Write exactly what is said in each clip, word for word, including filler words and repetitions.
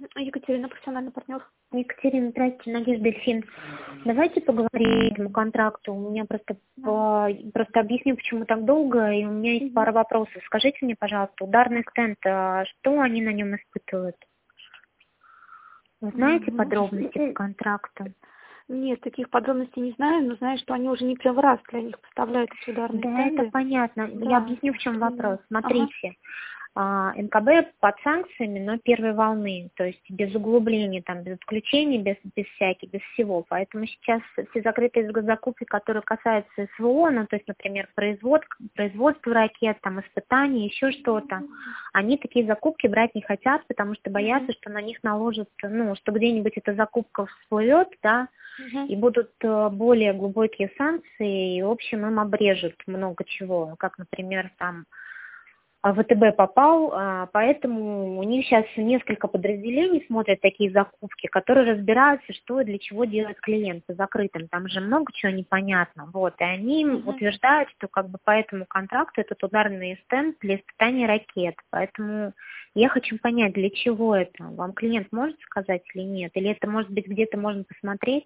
Екатерина, профессиональный партнер. Екатерина, здравствуйте, Надежда Ильфин. Давайте поговорим по этому контракту. У меня просто, по, просто объясню, почему так долго, и у меня есть пара вопросов. Скажите мне, пожалуйста, ударный стенд, а что они на нем испытывают? Вы знаете подробности по контракту? Нет, таких подробностей не знаю, но знаю, что они уже не первый раз для них поставляют эти ударные Да, стенды. это понятно. Да. Я объясню, в чем вопрос. Смотрите. Ага. эн ка бэ под санкциями, но первой волны, то есть без углубления, там, без отключений, без, без всяких, без всего. Поэтому сейчас все закрытые закупки, которые касаются эс вэ о, ну, то есть, например, производ, производство ракет, там, испытания, еще что-то, они такие закупки брать не хотят, потому что боятся, что на них наложат, ну, что где-нибудь эта закупка всплывет, да, и будут более глубокие санкции, и, в общем, им обрежут много чего, как, например, там, вэ тэ бэ попал, поэтому у них сейчас несколько подразделений смотрят такие закупки, которые разбираются, что и для чего делает клиент по закрытым. Там же много чего непонятно. Вот. И они uh-huh. утверждают, что как бы по этому контракту этот ударный стенд для испытания ракет. Поэтому я хочу понять, для чего это. Вам клиент может сказать или нет? Или это, может быть, где-то можно посмотреть?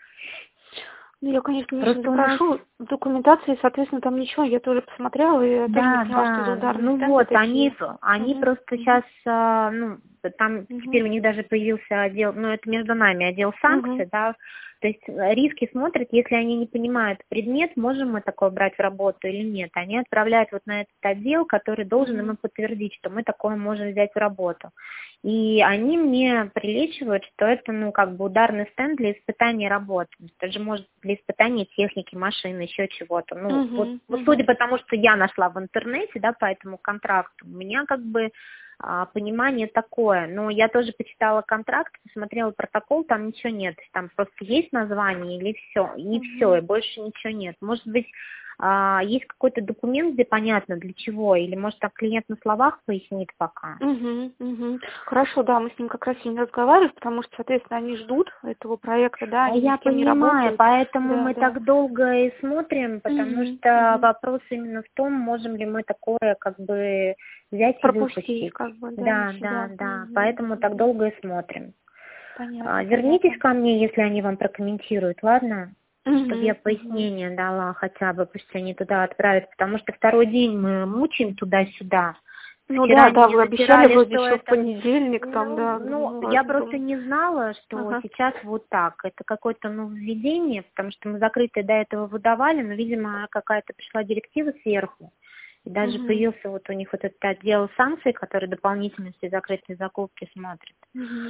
Ну, я, конечно, не запрошу нас... документации, соответственно, там ничего, я тоже посмотрела, и я да, тоже не поняла, да. что за ударные ну стенды вот, такие. они, они угу. просто угу. сейчас, ну, там угу. теперь у них даже появился отдел, ну, это между нами отдел санкций, угу. да, то есть риски смотрят, если они не понимают предмет, можем мы такое брать в работу или нет. Они отправляют вот на этот отдел, который должен угу. им подтвердить, что мы такое можем взять в работу. И они мне приличивают, что это, ну, как бы ударный стенд для испытания работы. Это же может для испытания техники, машины, еще чего-то. Ну, угу. вот, вот судя по тому, что я нашла в интернете, да, по этому контракту, у меня как бы а, понимание такое. Но я тоже почитала контракт, посмотрела протокол, там ничего нет. Там просто есть название или все, и угу. все, и больше ничего нет. Может быть, а, есть какой-то документ, где понятно для чего, или может так клиент на словах пояснит пока. Угу, угу. Хорошо, да, мы с ним как раз и не разговаривали, потому что, соответственно, они ждут этого проекта, да, они Я ни с кем не понимаю, работают. поэтому да, мы да. так долго и смотрим, потому угу, что угу. вопрос именно в том, можем ли мы такое как бы взять и Пропустить, выпустить. как бы, да, Да, на да, себя. да, Угу, поэтому угу. так долго и смотрим. Понятно, А, вернитесь понятно. ко мне, если они вам прокомментируют, ладно? Угу, Чтобы я пояснение угу. дала хотя бы, пусть они туда отправят, потому что второй день мы мучаем туда-сюда. Ну Вчера да, да, они вы обещали натирали, вроде что еще в это... понедельник, там, Ну, да, ну, ну я ладно, просто думаю. не знала, что Ага. сейчас вот так. Это какое-то нововведение, потому что мы закрытые до этого выдавали, но, видимо, какая-то пришла директива сверху. И даже Угу. появился вот у них вот этот отдел санкций, который дополнительно все закрытые закупки смотрит. Угу.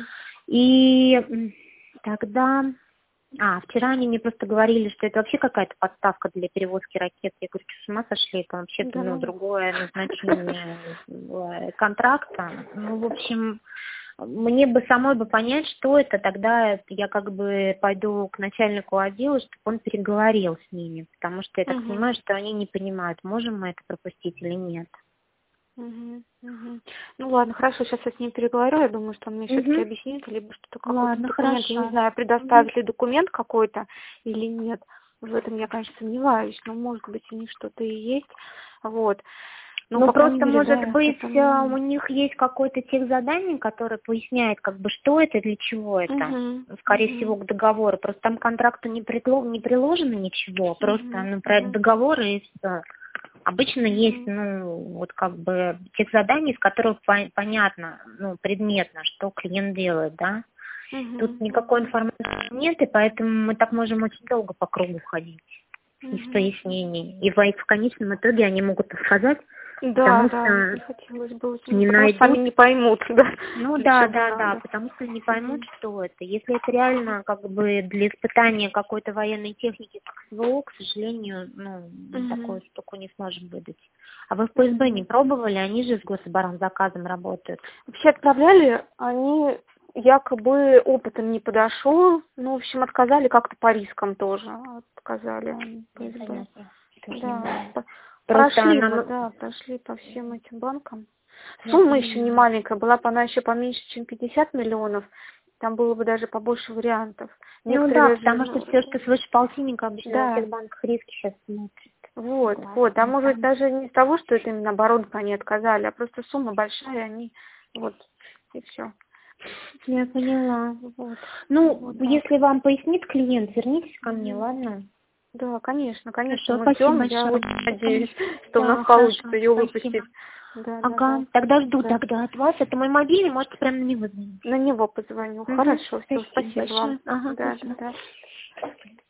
И тогда... А, вчера они мне просто говорили, что это вообще какая-то подставка для перевозки ракет. Я говорю, что с ума сошли, это вообще-то Да. ну, другое назначение контракта. Ну, в общем, мне бы самой бы понять, что это, тогда я как бы пойду к начальнику отдела, чтобы он переговорил с ними, потому что я так Угу. понимаю, что они не понимают, можем мы это пропустить или нет. Угу, угу. Ну ладно, хорошо, сейчас я с ним переговорю, я думаю, что он мне Угу. все-таки объяснит, либо что-то какой-то Ладно, документ, хорошо. я не знаю, предоставит ли документ какой-то или нет. В этом я, конечно, сомневаюсь, но может быть у них что-то и есть. Вот. Ну, Ну, по крайней просто, мере, может да, быть, это... у них есть какое-то техзадание, которое поясняет, как бы, что это, для чего это. Угу, Скорее угу. всего, к договору. Просто там к контракту не, предло... не приложено ничего, просто, Угу, ну, проект угу. договора и все. Обычно Угу. есть, ну, вот как бы техзадание, из которых по- понятно, ну, предметно, что клиент делает, да. Угу, Тут никакой угу. информации нет, и поэтому мы так можем очень долго по кругу ходить из Угу. пояснений. И в, в конечном итоге они могут сказать, Да, потому да, что не хотелось бы, очень, не потому что сами найдут. не поймут, да, Ну для да, чего да, да, надо. потому что не поймут, Угу. что это. Если это реально как бы для испытания какой-то военной техники, как эс вэ о, к сожалению, ну, Угу. такую штуку не сможем выдать. А вы в пэ эс бэ не пробовали? Они же с гособоронзаказом работают. Вообще отправляли, они якобы опытом не подошел, ну, в общем, отказали как-то по рискам тоже, отказали. Ну, понятно. Да, по- Просто прошли нам... мы, да, прошли по всем этим банкам. Я Сумма еще не понимаю. маленькая, была бы она еще поменьше, чем пятьдесят миллионов, там было бы даже побольше вариантов. Ну да, Некоторые же, потому что ну, все, что свыше полтинника, обычно во да, всех банках риски сейчас смотрят. вот, Согласна. вот, а может даже не из того, что это именно оборудование они отказали, а просто сумма большая, они, вот, и все. Я поняла. Вот. Ну, Вот если вам пояснит клиент, вернитесь ко мне, ладно? Да, конечно, конечно. Хорошо, Мы спасибо ждем. большое. Я очень надеюсь, что Да, у нас хорошо, получится ее спасибо. выпустить. Да, Ага, да, да. тогда жду Да. тогда от вас. Это мой мобильный, можете прямо на него звонить. На него позвоню. Мгм. Хорошо, все, Спасибо спасибо вам. большое. Ага, Да, спасибо. да.